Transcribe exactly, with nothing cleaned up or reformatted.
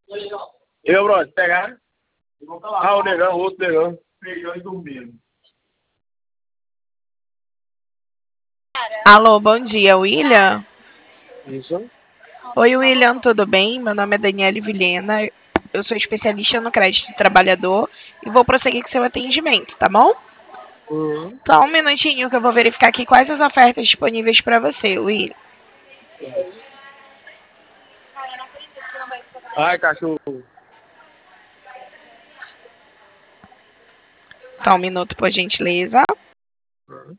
E aí, brother, pegaram? Ah, o negão, o outro negão. Pegando e dormindo. Alô, bom dia, William? Isso. Oi, William, tudo bem? Meu nome é Daniele Vilhena, eu sou especialista no crédito do trabalhador e vou prosseguir com seu atendimento, tá bom? Uhum. Só um minutinho que eu vou verificar aqui quais as ofertas disponíveis para você, William. Ai, cachorro. Só um minuto, por gentileza. Uhum.